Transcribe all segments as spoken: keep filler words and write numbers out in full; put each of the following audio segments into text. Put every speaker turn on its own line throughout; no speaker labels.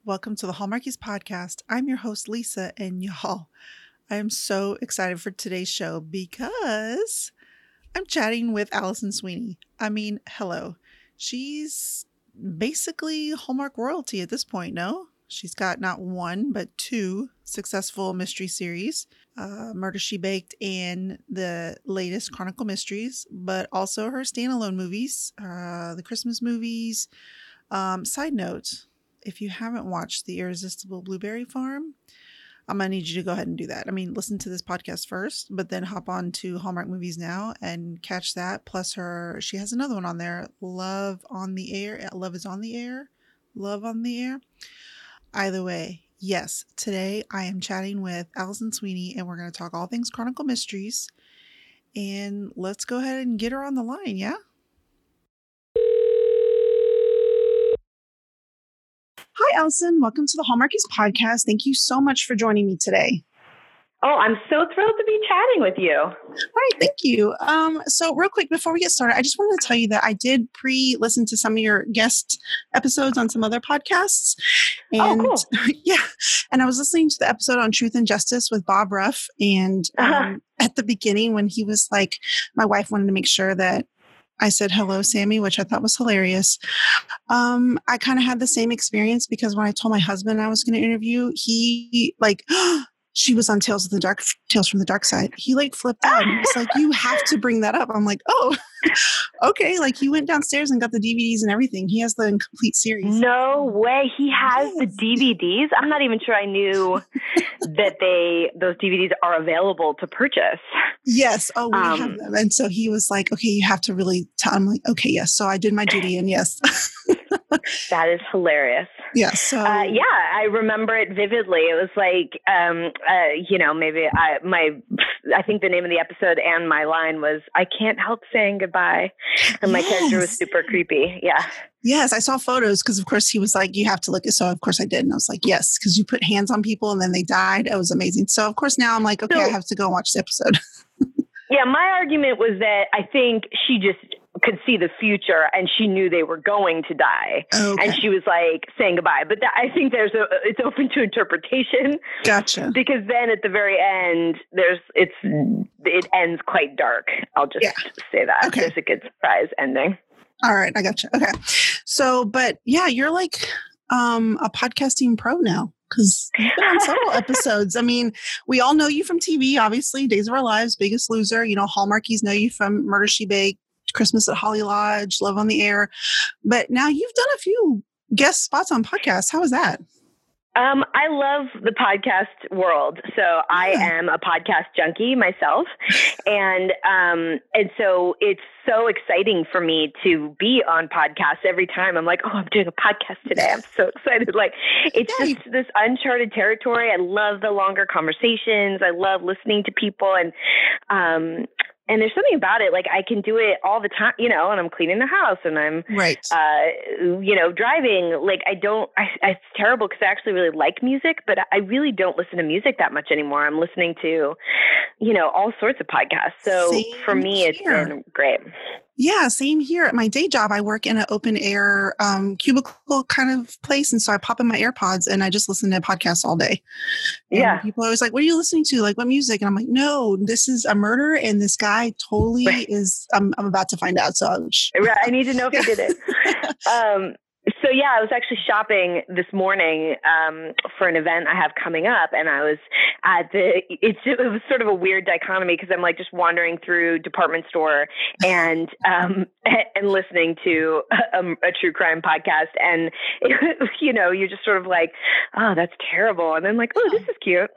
Welcome to the Hallmarkies podcast. I'm your host, Lisa, and y'all, I am so excited for today's show because I'm chatting with Alison Sweeney. I mean, hello. She's basically Hallmark royalty at this point, no? She's got not one, but two successful mystery series, uh, Murder, She Baked, and the latest Chronicle Mysteries, but also her standalone movies, uh, the Christmas movies. Um, side note, if you haven't watched The Irresistible Blueberry Farm, I'm going to need you to go ahead and do that. I mean, listen to this podcast first, but then hop on to Hallmark Movies Now and catch that. Plus her, she has another one on there, Love on the Air. Love is on the Air. Love on the Air. Either way, yes, today I am chatting with Alison Sweeney and we're going to talk all things Chronicle Mysteries. And let's go ahead and get her on the line, yeah? Hi, Alison. Welcome to the Hallmarkies podcast. Thank you so much for joining me today.
Oh, I'm so thrilled to be chatting with you.
All right, thank you. Um, so real quick, before we get started, I just wanted to tell you that I did pre-listen to some of your guest episodes on some other podcasts. And
oh, cool.
yeah, and I was listening to the episode on Truth and Justice with Bob Ruff. And um, uh-huh. at the beginning when he was like, my wife wanted to make sure that I said, hello, Sammy, which I thought was hilarious. Um, I kind of had the same experience because when I told my husband I was going to interview, he like, she was on Tales of the Dark, Tales from the Dark Side. He like flipped out. And he was like, you have to bring that up. I'm like, oh, okay. Like he went downstairs and got the D V Ds and everything. He has the complete series.
No way. He has
yes.
the D V Ds. I'm not even sure I knew that they, those D V Ds are available to purchase.
Yes. Oh, we
um,
have them. And so he was like, okay, you have to really tell. I'm like, okay, yes. So I did my duty and yes.
That is hilarious.
Yes. So.
Uh, yeah, I remember it vividly. It was like, um, uh, you know, maybe I, my, I think the name of the episode and my line was, I can't help saying goodbye. And my yes. character was super creepy. Yeah.
Yes. I saw photos because of course he was like, you have to look at, so of course I did. And I was like, yes, because you put hands on people and then they died. It was amazing. So of course now I'm like, okay, so, I have to go watch the episode.
Yeah. My argument was that I think she just could see the future and she knew they were going to die. Okay. And she was like saying goodbye. But that, I think there's a, it's open to interpretation.
Gotcha.
Because then at the very end, there's, it's, it ends quite dark. I'll just yeah. say that. Okay. There's a good surprise ending.
All right. I gotcha. Okay. So, but yeah, you're like um, a podcasting pro now. Because you've been on several episodes. I mean, we all know you from T V, obviously. Days of Our Lives, Biggest Loser. You know, Hallmarkies know you from Murder, She Baked, Christmas at Holly Lodge, Love on the Air. But now you've done a few guest spots on podcasts. How was that?
Um, I love the podcast world. So yeah. I am a podcast junkie myself. And, um, and so it's so exciting for me to be on podcasts every time. I'm like, oh, I'm doing a podcast today. I'm so excited. Like it's Yay. just this uncharted territory. I love the longer conversations. I love listening to people and, um, and there's something about it, like I can do it all the time, you know, and I'm cleaning the house and I'm,
right.
uh, you know, driving. Like I don't, I, it's terrible because I actually really like music, but I really don't listen to music that much anymore. I'm listening to, you know, all sorts of podcasts. So same for me, here. It's been great.
Yeah, same here. At my day job, I work in an open air um, cubicle kind of place. And so I pop in my AirPods and I just listen to podcasts all day. And
yeah.
people are always like, what are you listening to? Like, what music? And I'm like, no, this is a murder. And this guy totally right. is, I'm, I'm about to find out. So I'm sh-
right. I need to know if he did it. um, So yeah, I was actually shopping this morning um, for an event I have coming up, and I was at the. It's, it was sort of a weird dichotomy because I'm like just wandering through department store and um, and listening to a, a true crime podcast, and it, you know, you're just sort of like, oh, that's terrible, and then like, oh, this is cute.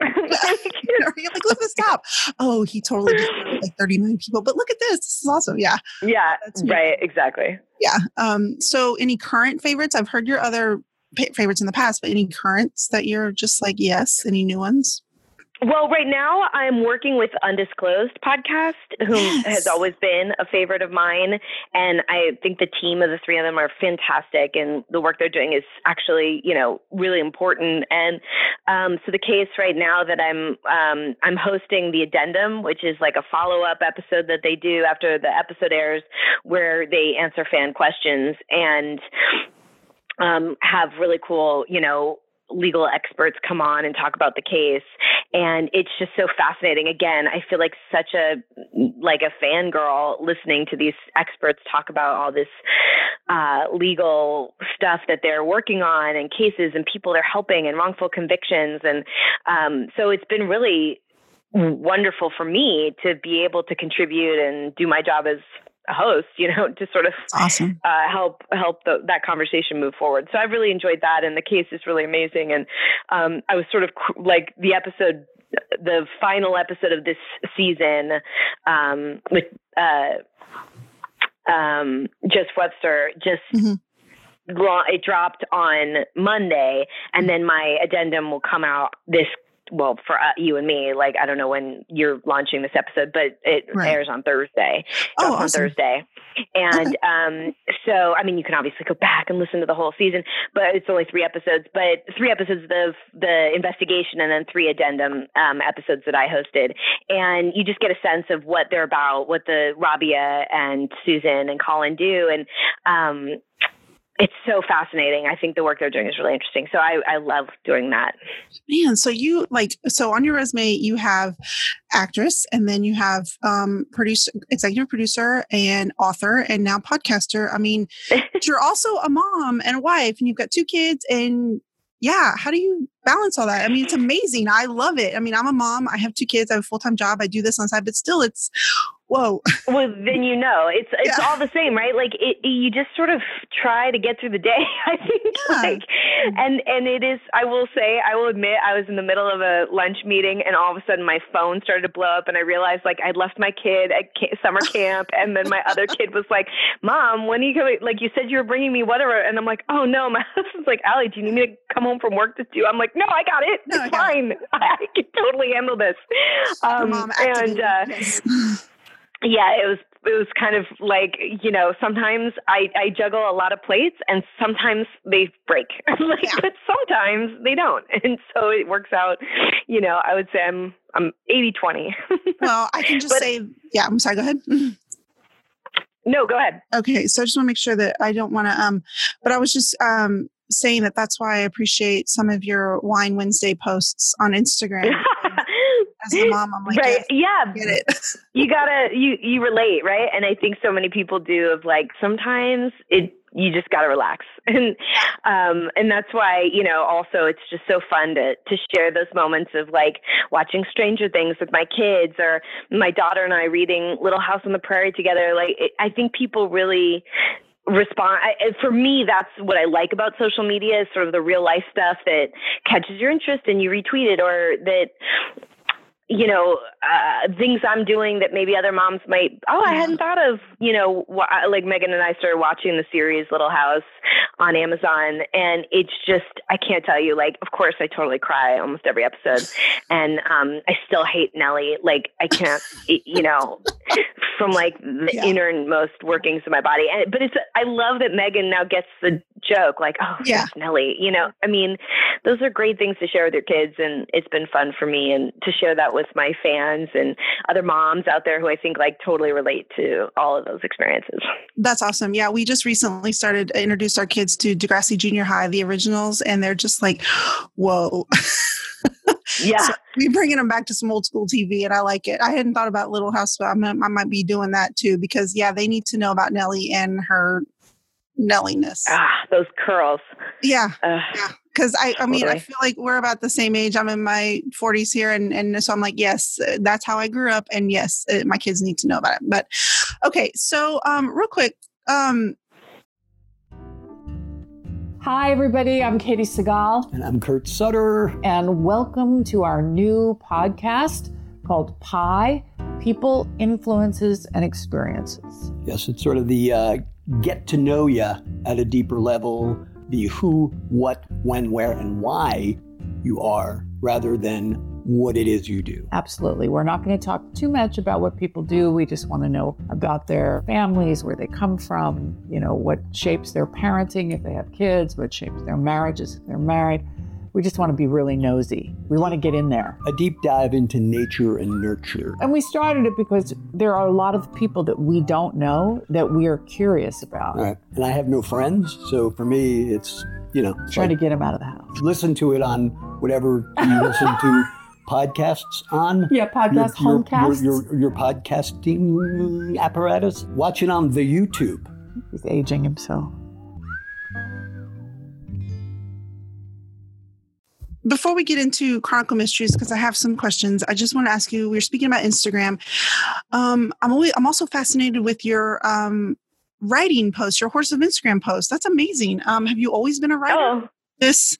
You're like, look at this top. Oh, he totally just murdered like thirty-nine people, but look at this. This is awesome. Yeah.
Yeah. Right. Exactly.
Yeah. Um, so any current favorites? I've heard your other pa- favorites in the past, but any currents that you're just like, yes, any new ones?
Well, right now I'm working with Undisclosed Podcast, who yes. has always been a favorite of mine. And I think the team of the three of them are fantastic. And the work they're doing is actually, you know, really important. And um, so the case right now that I'm um, I'm hosting the Addendum, which is like a follow-up episode that they do after the episode airs, where they answer fan questions and um, have really cool, you know, legal experts come on and talk about the case. And it's just so fascinating. Again, I feel like such a, like a fangirl listening to these experts talk about all this uh, legal stuff that they're working on and cases and people they're helping and wrongful convictions. And um, so it's been really wonderful for me to be able to contribute and do my job as a host, you know, to sort of
awesome.
uh, help help the, that conversation move forward. So I've really enjoyed that, and the case is really amazing. And um, I was sort of cr- like the episode, the final episode of this season, um, with uh, um, Just Webster, just. Mm-hmm. It dropped on Monday, and then my addendum will come out this. Well, for uh, you and me, like, I don't know when you're launching this episode, but it right. airs on Thursday.
Oh,
awesome. On Thursday. And
okay.
um, so, I mean, you can obviously go back and listen to the whole season, but it's only three episodes, but three episodes of the investigation and then three addendum um, episodes that I hosted. And you just get a sense of what they're about, what the Rabia and Susan and Colin do. And, um, it's so fascinating. I think the work they're doing is really interesting. So I, I love doing that.
Man, so you like, so on your resume, you have actress, and then you have um, producer, executive producer and author, and now podcaster. I mean, you're also a mom and a wife, and you've got two kids, and yeah, how do you balance all that? I mean, it's amazing. I love it. I mean, I'm a mom. I have two kids. I have a full-time job. I do this on the side, but still it's, whoa.
Well, then you know, it's it's
yeah.
all the same, right? Like it, you just sort of try to get through the day, I think.
Yeah.
Like, and and it is, I will say, I will admit, I was in the middle of a lunch meeting, and all of a sudden my phone started to blow up, and I realized like I'd left my kid at ca- summer camp, and then my other kid was like, "Mom, when are you coming? Like you said you were bringing me whatever," and I'm like, "Oh no," my husband's like, "Allie, do you need me to come home from work to do?" I'm like, "No, I got it.
No,
it's fine. It. I, I can totally handle this." Um,
mom
and uh,
yes.
yeah, it was it was kind of like, you know, sometimes I, I juggle a lot of plates, and sometimes they break, like, yeah. but sometimes they don't. And so it works out, you know, I would say I'm, I'm eighty twenty.
Well, I can just but, say, yeah, I'm sorry, go ahead.
No, go ahead.
Okay. So I just want to make sure that I don't want to, um, but I was just, um, saying that that's why I appreciate some of your Wine Wednesday posts on Instagram. As a mom, I'm like,
right.
yes,
yeah,
get it.
you gotta, you, you relate, right? And I think so many people do of like, sometimes it, you just gotta relax. And, um, and that's why, you know, also it's just so fun to, to share those moments of like watching Stranger Things with my kids, or my daughter and I reading Little House on the Prairie together. Like, it, I think people really respond. I, for me, that's what I like about social media, is sort of the real life stuff that catches your interest and you retweet it, or that, you know, uh, things I'm doing that maybe other moms might, oh, I hadn't thought of, you know, wh- like Megan and I started watching the series Little House on Amazon, and it's just, I can't tell you, like, of course I totally cry almost every episode. And um, I still hate Nellie. Like, I can't, you know, from like the yeah. innermost workings of my body. And, but it's, I love that Megan now gets the joke, like, oh,
yeah.
that's Nellie, you know, I mean, those are great things to share with your kids. And it's been fun for me, and to share that with my fans and other moms out there who I think like totally relate to all of those experiences.
That's awesome. Yeah. We just recently started, introduced our kids to Degrassi Junior High, the originals, and they're just like, whoa.
Yeah.
So we're bringing them back to some old school T V, and I like it. I hadn't thought about Little House, but I'm, I might be doing that too, because yeah, they need to know about Nellie and her Nelliness.
Ah, those curls.
Yeah.
Uh,
yeah. Because I, I mean,
totally.
I feel like we're about the same age. I'm in my forties here. And, and so I'm like, yes, that's how I grew up. And yes, uh, my kids need to know about it. But okay. So um, real quick. Um,
Hi, everybody. I'm Katie Segal.
And I'm Kurt Sutter.
And welcome to our new podcast called Pi, People, Influences, and Experiences.
Yes, it's sort of the uh, get to know you at a deeper level, the who, what, when, where, and why you are, rather than what it is you do.
Absolutely. We're not going to talk too much about what people do. We just want to know about their families, where they come from, you know, what shapes their parenting if they have kids, what shapes their marriages if they're married. We just want to be really nosy. We want to get in there.
A deep dive into nature and nurture.
And we started it because there are a lot of people that we don't know that we are curious about.
Right. And I have no friends. So for me, it's you know,
Trying
like,
to get him out of the house.
listen to it on whatever you listen to podcasts on.
Yeah, podcast,
your, your,
homecasts.
Your, your, your podcasting apparatus. Watch it on the YouTube.
He's aging himself.
Before we get into Chronicle Mysteries, because I have some questions, I just want to ask you, we were speaking about Instagram. Um, I'm always, I'm also fascinated with your um, writing posts, your Horse of Instagram posts. That's amazing. Um, have you always been a writer?
Oh.
This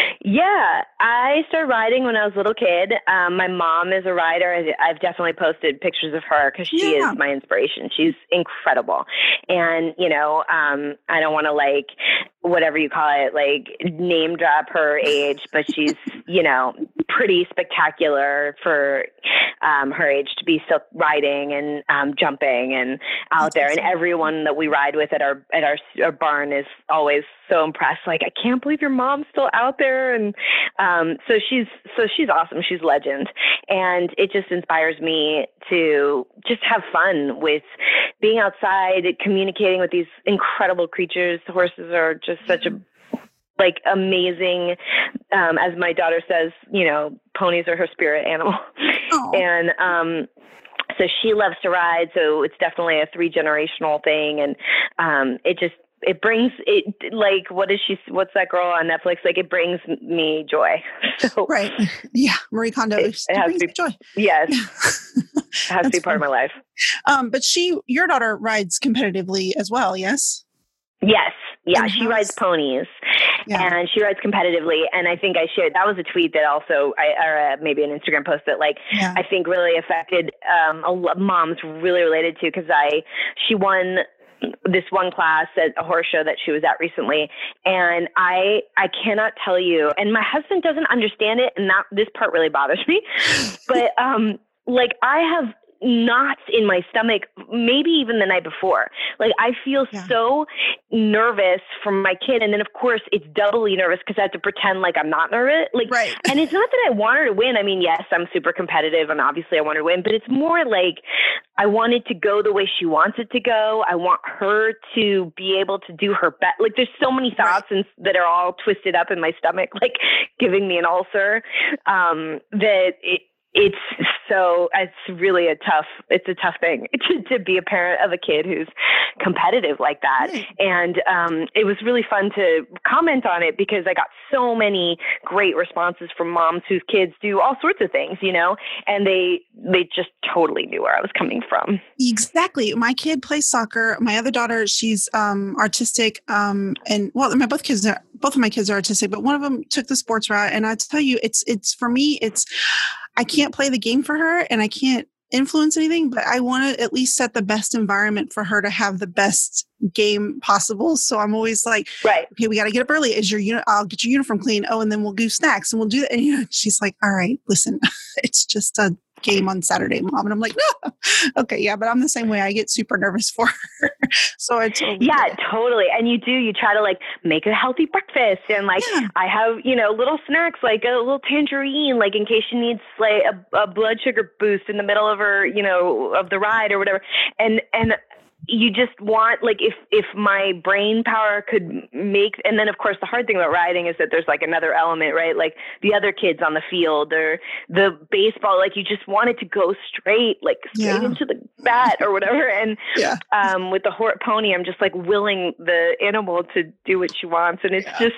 Yeah, I started writing when I was a little kid. Um, my mom is a writer. I've definitely posted pictures of her because she
Yeah.
is my inspiration. She's incredible. And, you know, um, I don't want to like, whatever you call it, like name drop her age, but she's, you know, pretty spectacular for um, her age to be still riding and um, jumping and out there. And everyone that we ride with at our, at our, our barn is always so impressed. Like, I can't believe your mom's still out there. And um, so she's, so she's awesome. She's legend. And it just inspires me to just have fun with being outside, communicating with these incredible creatures. Horses are just such a, like, amazing, um, as my daughter says, you know, ponies are her spirit animal.
Oh.
And, um, so she loves to ride. So it's definitely a three generational thing. And, um, it just, it brings it, like, what is she, what's that girl on Netflix? Like, it brings me joy. So
right. Yeah. Marie Kondo.
It-
It,
it has
brings
to
me
be-
joy.
yes,
Yeah.
it has to be
That's
part of my life.
Um, but she, your daughter rides competitively as well. Yes.
Yes. Yeah.
And
She
how's-
rides ponies.
Yeah.
And she rides competitively. And I think I shared, that was a tweet that also, I, or uh, maybe an Instagram post that, like,
Yeah.
I think really affected um, a lot, moms really related to, because I, she won this one class at a horse show that she was at recently. And I, I cannot tell you, and my husband doesn't understand it. And that, this part really bothers me, but um, like, I have knots in my stomach, maybe even the night before. Like, I feel
Yeah.
so nervous for my kid. And then of course it's doubly nervous because I have to pretend like I'm not nervous. Like,
Right.
and it's not that I want her to win. I mean, yes, I'm super competitive and obviously I want her to win, but it's more like I want it to go the way she wants it to go. I want her to be able to do her best. Like, there's so many thoughts and, that are all twisted up in my stomach, like giving me an ulcer, um, that it, it's so, it's really a tough, it's a tough thing to, to be a parent of a kid who's competitive like that.
Right.
And um, it was really fun to comment on it because I got so many great responses from moms whose kids do all sorts of things, you know, and they, they just totally knew where I was coming from.
Exactly. My kid plays soccer. My other daughter, she's um, artistic. Um, and well, my both kids are, both of my kids are artistic, but one of them took the sports route. And I tell you, it's, it's for me, it's, I can't play the game for her and I can't influence anything, but I want to at least set the best environment for her to have the best game possible. So I'm always like,
right.
Okay, we got to get up early. Is your uni- I'll get your uniform clean. Oh, and then we'll do snacks and we'll do that. And you know, she's like, all right, listen, it's just a game on Saturday, Mom. And I'm like, no, okay, yeah, but I'm the same way. I get super nervous for her. So I totally
yeah,
get it.
totally. And you do, you try to like make a healthy breakfast and like,
Yeah.
I have, you know, little snacks, like a little tangerine, like in case she needs like a, a blood sugar boost in the middle of her, you know, of the ride or whatever. And, and you just want, like, if, if my brain power could make, and then of course the hard thing about riding is that there's like another element, right? Like the other kids on the field or the baseball, like you just want it to go straight, like straight
Yeah.
into the bat or whatever. And
Yeah.
um, with the horse pony, I'm just like willing the animal to do what she wants. And it's
Yeah.
just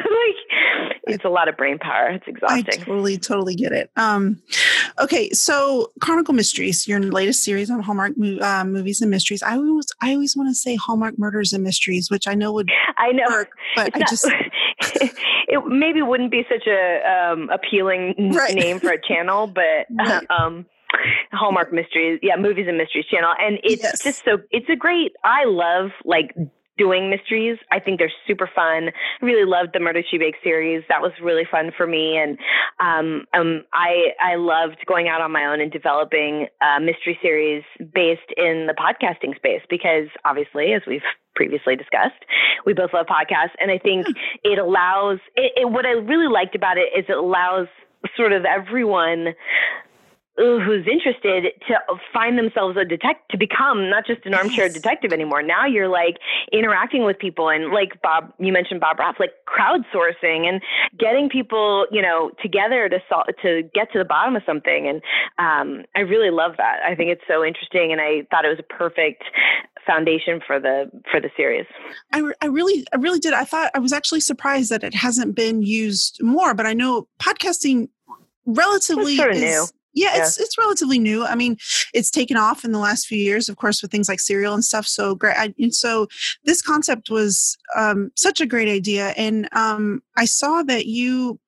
like, it's a lot of brain power. It's
I
exhausting.
totally, totally get it. Um, okay, so Chronicle Mysteries, your latest series on Hallmark mo- uh, movies and mysteries. I always, I always want to say Hallmark Murders and Mysteries, which I know would
I know.
work, but
It's
I
not-
just
it maybe wouldn't be such a um, appealing n-
Right.
name for a channel, but
Right.
um, Hallmark Mysteries, yeah, Movies and Mysteries channel. And it's
Yes.
just so, it's a great, I love like doing mysteries. I think they're super fun. I really loved the Murder She Bakes series. That was really fun for me. And um, um, I, I loved going out on my own and developing a mystery series based in the podcasting space because obviously, as we've previously discussed, we both love podcasts. And I think it allows, it, it, what I really liked about it is it allows sort of everyone who's interested to find themselves a detective, to become not just an armchair
Yes.
detective anymore. Now you're like interacting with people, and like Bob, you mentioned Bob Ross, like crowdsourcing and getting people, you know, together to sol- to get to the bottom of something. And um, I really love that. I think it's so interesting, and I thought it was a perfect foundation for the for the series.
I, re- I really I really did. I thought I was actually surprised that it hasn't been used more, but I know podcasting relatively
It's sort of
is,
new.
Yeah,
Yeah.
it's it's relatively new. I mean, it's taken off in the last few years, of course, with things like Serial and stuff. So great. I, and so this concept was um, such a great idea. And um, I saw that you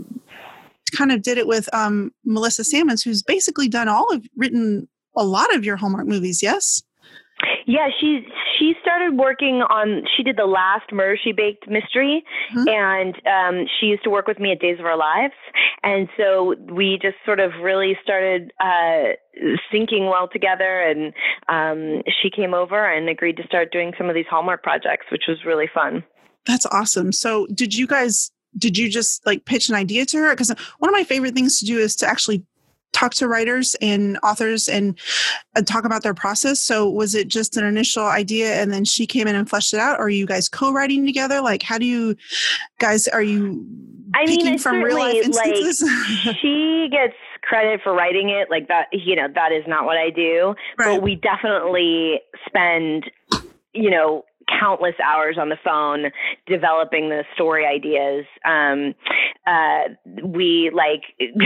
kind of did it with um, Melissa Sammons, who's basically done all of, written a lot of your Hallmark movies, yes?
Yeah, she she started working on, she did the last Murder, She Baked mystery,
Mhm.
and um, she used to work with me at Days of Our Lives. And so we just sort of really started uh, syncing well together, and um, she came over and agreed to start doing some of these Hallmark projects, which was really fun.
That's awesome. So did you guys, did you just like pitch an idea to her? Because one of my favorite things to do is to actually talk to writers and authors and, and talk about their process. So was it just an initial idea and then she came in and fleshed it out? Or are you guys co-writing together? Like, how do you guys, are you
I
picking
mean,
from real life
certainly, like,
instances?
she gets credit for writing it. Like that, you know, that is not what I do.
Right.
But we definitely spend, you know, countless hours on the phone developing the story ideas. Um, uh, we like,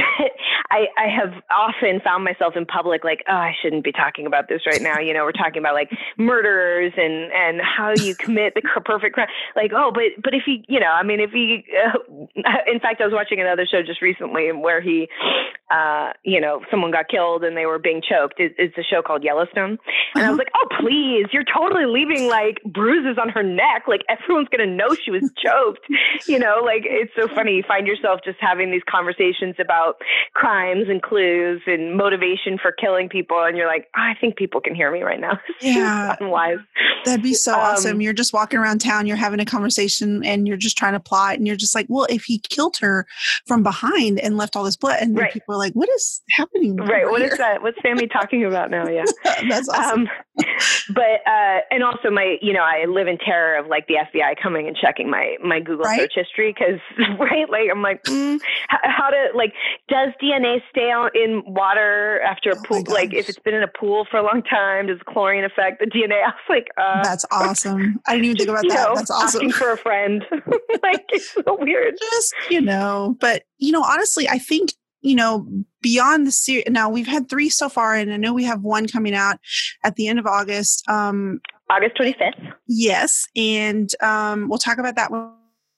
I, I have often found myself in public like, oh, I shouldn't be talking about this right now. You know, we're talking about like murderers and, and how you commit the perfect crime. Like, oh, but, but if you, you know, I mean, if you, uh, in fact, I was watching another show just recently where he, uh, you know, someone got killed and they were being choked. It, it's a show called Yellowstone. And I was like, oh, please, you're totally leaving like bruises on her neck. Like everyone's going to know she was choked. You know, like it's so funny. You find yourself just having these conversations about crimes and clues and motivation for killing people. And you're like, oh, I think people can hear me right now.
Yeah.
Unwise.
That'd be so
Um,
awesome. You're just walking around town, you're having a conversation and you're just trying to plot and you're just like, well, if he killed her from behind and left all this blood and then
Right.
people are like, what is happening?
Right.
over
What
here?
is that? What's Sammy talking about now? Yeah.
That's awesome.
Um, but, uh, and also my, you know, I live in terror of like the F B I coming and checking my, my Google
Right.
search history. Cause right. Like, I'm like, mm, how, how to like, does D N A stay out in water after a
Oh my
pool? Like
gosh.
if it's been in a pool for a long time, does chlorine affect the D N A? I was like, uh,
That's awesome. I didn't even think about
you
that.
know,
That's awesome.
asking for a friend. Like, it's so weird.
Just, you know, but, you know, honestly, I think, you know, beyond the series, now we've had three so far, and I know we have one coming out at the end of August. Um,
August twenty-fifth.
yes. And um, we'll talk about that one.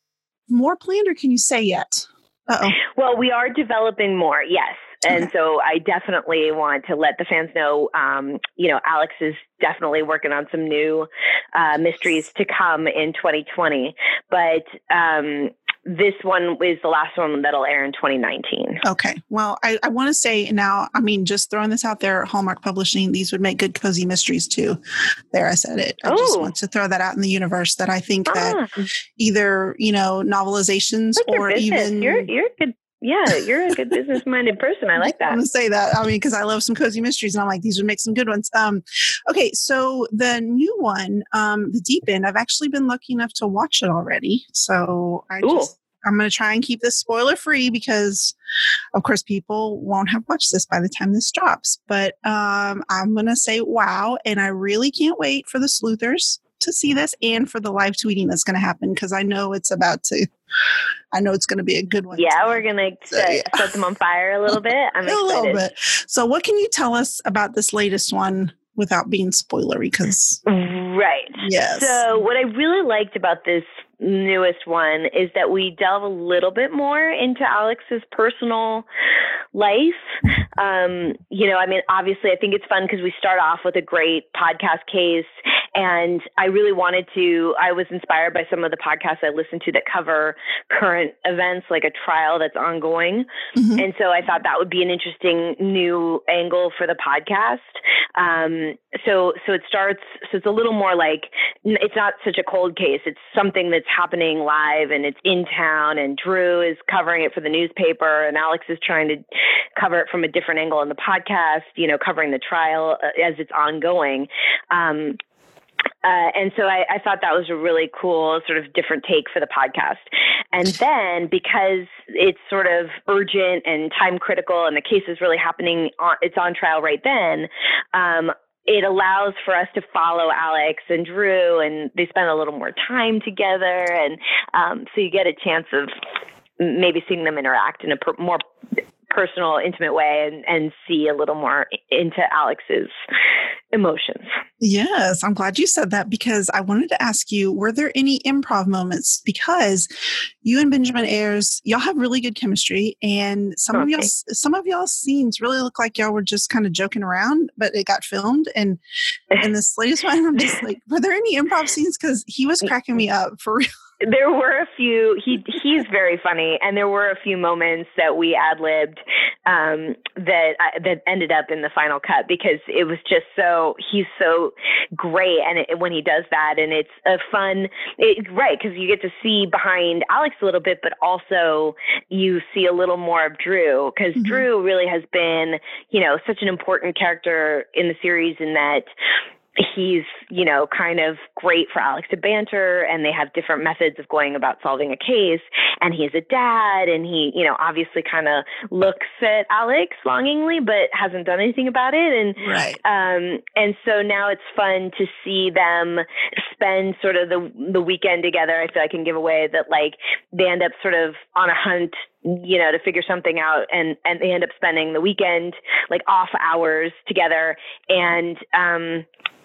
More planned, or can you say yet? Uh-oh.
Well, we are developing more, yes. And
Okay.
so I definitely want to let the fans know, um, you know, Alex is definitely working on some new uh, mysteries to come in twenty twenty. But um, this one is the last one that'll air in twenty nineteen.
Okay. Well, I, I want to say now, I mean, just throwing this out there, Hallmark Publishing, these would make good cozy mysteries too. There, I said it. I just
Oh.
want to throw that out in the universe that I think that
Ah,
either, you know, novelizations
like your
or
business.
even...
You're, you're a good. Yeah, you're a good business-minded person. I like
I'm
that.
going to say that. I mean, because I love some cozy mysteries, and I'm like, these would make some good ones. Um, okay, so the new one, um, The Deep End, I've actually been lucky enough to watch it already. So I
Ooh.
just, I'm going to try and keep this spoiler free because, of course, people won't have watched this by the time this drops. But um, I'm going to say wow, and I really can't wait for the sleuthers to see this and for the live tweeting that's going to happen because I know it's about to. I know it's going to be a good one.
Yeah,
too.
we're gonna
So,
set,
yeah.
set them on fire a little bit. I'm
a little
excited.
bit. So what can you tell us about this latest one without being spoilery? Because
Right.
yes.
So what I really liked about this newest one is that we delve a little bit more into Alex's personal life. Um, you know, I mean, obviously I think it's fun because we start off with a great podcast case, and I really wanted to, I was inspired by some of the podcasts I listened to that cover current events, like a trial that's ongoing.
Mhm.
And so I thought that would be an interesting new angle for the podcast. Um, so, so it starts, so it's a little more like, it's not such a cold case. It's something that's happening live and it's in town, and Drew is covering it for the newspaper, and Alex is trying to cover it from a different angle in the podcast, you know, covering the trial as it's ongoing. Um, Uh, and so I, I thought that was a really cool sort of different take for the podcast. And then because it's sort of urgent and time critical and the case is really happening, on, it's on trial right then, um, it allows for us to follow Alex and Drew, and they spend a little more time together. And um, so you get a chance of maybe seeing them interact in a per- more personal, intimate way, and, and see a little more into Alex's emotions.
Yes, I'm glad you said that, because I wanted to ask you, were there any improv moments? Because you and Benjamin Ayers, y'all have really good chemistry, and some okay. of y'all, some of y'all's scenes really look like y'all were just kind of joking around, but it got filmed. And in this latest one, I'm just like, were there any improv scenes? Because he was cracking me up for real.
There were a few, he he's very funny, and there were a few moments that we ad-libbed um, that I, that ended up in the final cut, because it was just so, he's so great, and it, when he does that, and it's a fun, it, right, because you get to see behind Alex a little bit, but also you see a little more of Drew, because mm-hmm. Drew really has been, you know, such an important character in the series, in that he's, you know, kind of great for Alex to banter, and they have different methods of going about solving a case. And he's a dad, and he, you know, obviously kind of looks at Alex longingly, but hasn't done anything about it. And,
right.
um, and so now it's fun to see them spend sort of the, the weekend together. I feel I can give away that, like, they end up sort of on a hunt, you know, to figure something out, and, and they end up spending the weekend, like, off hours together. And, um,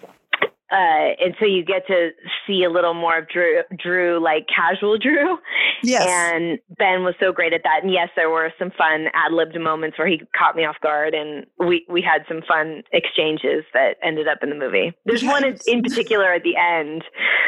Uh, and so you get to see a little more of Drew, Drew, like casual Drew.
Yes.
And Ben was so great at that. And yes, there were some fun ad-libbed moments where he caught me off guard, and we, we had some fun exchanges that ended up in the movie. There's yes. one in, in particular at the end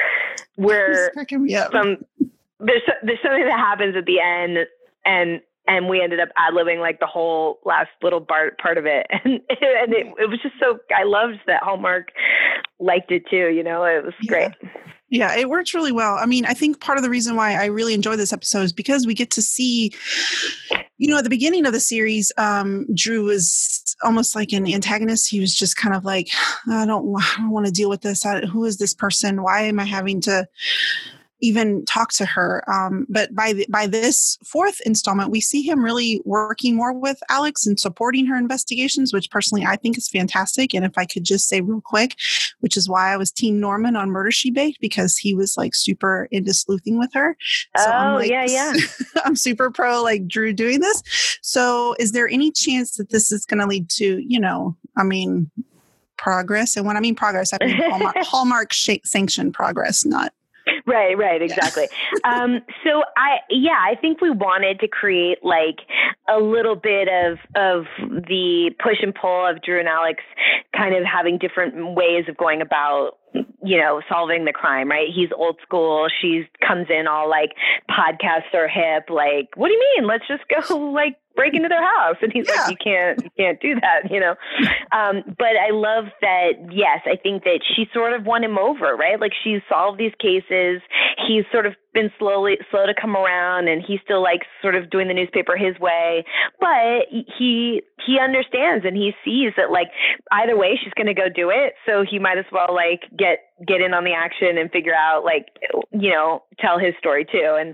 where some, there's, there's something that happens at the end, and And we ended up ad-libbing like the whole last little part, part of it. And, and it, it was just so, I loved that Hallmark liked it too. You know, it was
yeah.
great.
Yeah, it works really well. I mean, I think part of the reason why I really enjoy this episode is because we get to see, you know, at the beginning of the series, um, Drew was almost like an antagonist. He was just kind of like, I don't, I don't want to deal with this. I, who is this person? Why am I having to even talk to her? Um, but by the, by this fourth installment, we see him really working more with Alex and supporting her investigations, which personally I think is fantastic. And if I could just say real quick, which is why I was Team Norman on Murder, She Baked, because he was like super into sleuthing with her. So
oh,
I'm like,
yeah, yeah.
I'm super pro like Drew doing this. So is there any chance that this is going to lead to, you know, I mean, progress? And when I mean progress, I mean Hallmark, Hallmark sh- sanctioned progress, not
Right, right, exactly. um, so I, yeah, I think we wanted to create like a little bit of of the push and pull of Drew and Alex kind of having different ways of going about, you know, solving the crime, right? He's old school. She comes in all like podcasts are hip. Like, what do you mean? Let's just go like break into their house. And he's yeah. like, you can't, you can't do that, you know? Um, but I love that. Yes. I think that she sort of won him over, right? Like she's solved these cases. He's sort of been slowly, slow to come around, and he still likes sort of doing the newspaper his way, but he, he understands and he sees that like either way she's going to go do it. So he might as well like get, get in on the action and figure out like, you know, tell his story too. And,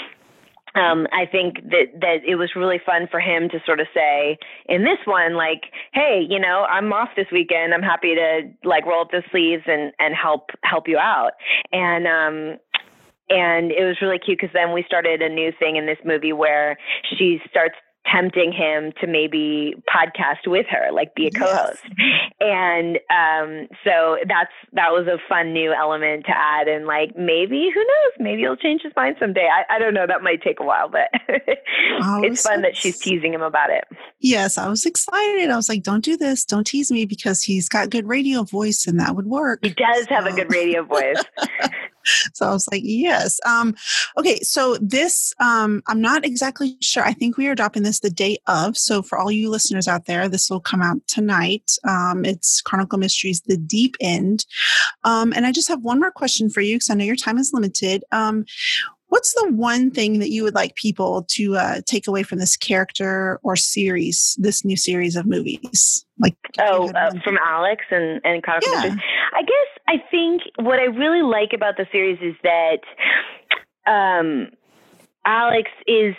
Um, I think that, that it was really fun for him to sort of say in this one, like, hey, you know, I'm off this weekend. I'm happy to like roll up the sleeves and, and help, help you out. And, um, and it was really cute because then we started a new thing in this movie where she starts tempting him to maybe podcast with her, like be a co-host. Yes. And um, so that's, that was a fun new element to add. And like, maybe, who knows, maybe he'll change his mind someday. I, I don't know. That might take a while, but it's fun that she's teasing him about it.
Yes. I was excited. I was like, don't do this. Don't tease me, because he's got good radio voice and that would work.
He does have so. a good radio voice.
So I was like, yes. Um, okay. So this, um, I'm not exactly sure. I think we are dropping this the day of. So for all you listeners out there, this will come out tonight. Um, it's Chronicle Mysteries, The Deep End. Um, and I just have one more question for you because I know your time is limited. Um, what's the one thing that you would like people to uh, take away from this character or series, this new series of movies? Like,
oh, uh, from Alex and, and Chronicle
yeah.
Mysteries. I guess I think what I really like about the series is that um, Alex is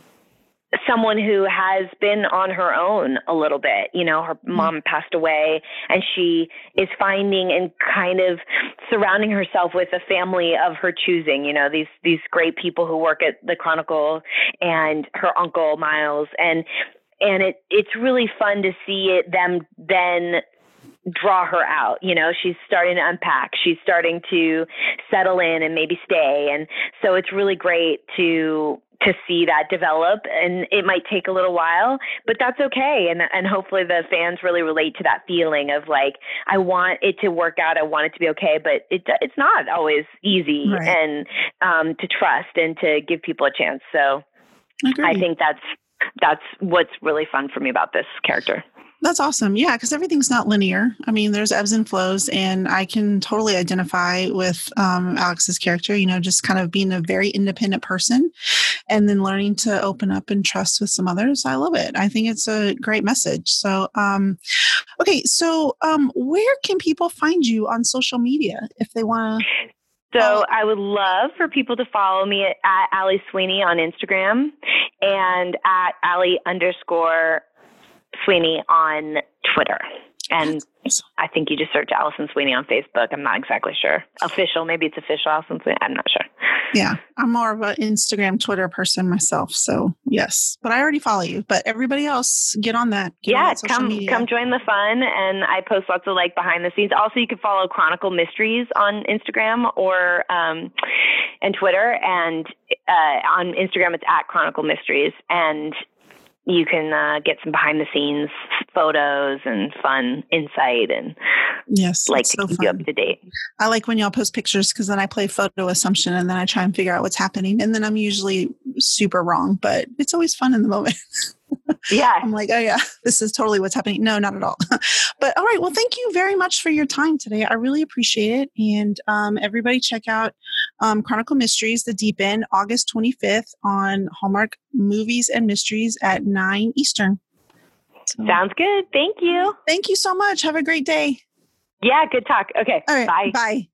someone who has been on her own a little bit. You know, her mom passed away and she is finding and kind of surrounding herself with a family of her choosing, you know, these, these great people who work at the Chronicle and her uncle Miles. And, and it, it's really fun to see it, them then draw her out. You know, she's starting to unpack, she's starting to settle in and maybe stay. And so it's really great to, to see that develop, and it might take a little while, but that's okay. And, and hopefully the fans really relate to that feeling of like, I want it to work out. I want it to be okay, but it, it's not always easy right. and, um, to trust and to give people a chance. So
Agreed.
I think that's, that's what's really fun for me about this character.
That's awesome. Yeah, because everything's not linear. I mean, there's ebbs and flows, and I can totally identify with um, Alex's character, you know, just kind of being a very independent person and then learning to open up and trust with some others. I love it. I think it's a great message. So, um, okay, so um, where can people find you on social media if they want to?
So I would love for people to follow me at, at Allie Sweeney on Instagram and at Allie underscore Sweeney on Twitter. And I think you just search Allison Sweeney on Facebook. I'm not exactly sure. Official, maybe it's official Allison Sweeney. I'm not sure.
Yeah, I'm more of an Instagram, Twitter person myself. So yes, but I already follow you. But everybody else, get on that. Get
yeah,
on that
come
media.
come join the fun. And I post lots of like behind the scenes. Also, you can follow Chronicle Mysteries on Instagram or um, and Twitter. And uh, on Instagram, it's at Chronicle Mysteries. And you can uh, get some behind the scenes photos and fun insight and
yes,
like
so
to keep
fun.
you up to date.
I like when y'all post pictures because then I play photo assumption and then I try and figure out what's happening. And then I'm usually super wrong, but it's always fun in the moment.
Yeah.
I'm like, oh yeah, this is totally what's happening. No, not at all. But all right. Well, thank you very much for your time today. I really appreciate it. And um, everybody check out um, Chronicle Mysteries, The Deep End, August twenty-fifth on Hallmark Movies and Mysteries at nine Eastern. So,
sounds good. Thank you.
Thank you so much. Have a great day.
Yeah, good talk. Okay.
All right.
Bye.
Bye.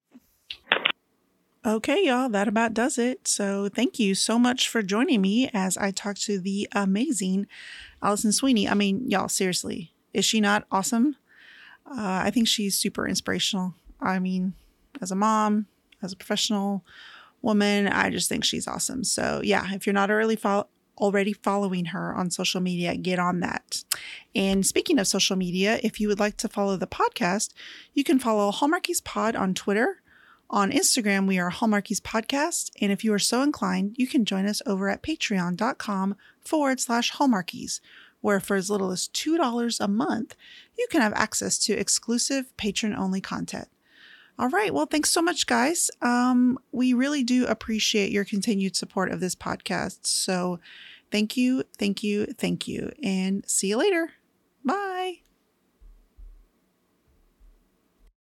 Okay, y'all, that about does it. So thank you so much for joining me as I talk to the amazing Allison Sweeney. I mean, y'all, seriously, is she not awesome? Uh, I think she's super inspirational. I mean, as a mom, as a professional woman, I just think she's awesome. So yeah, if you're not already, fo- already following her on social media, get on that. And speaking of social media, if you would like to follow the podcast, you can follow Hallmarkies Pod on Twitter. On Instagram, we are Hallmarkies Podcast. And if you are so inclined, you can join us over at patreon.com forward slash Hallmarkies, where for as little as two dollars a month, you can have access to exclusive patron-only content. All right. Well, thanks so much, guys. Um, we really do appreciate your continued support of this podcast. So thank you, thank you, thank you, and see you later. Bye.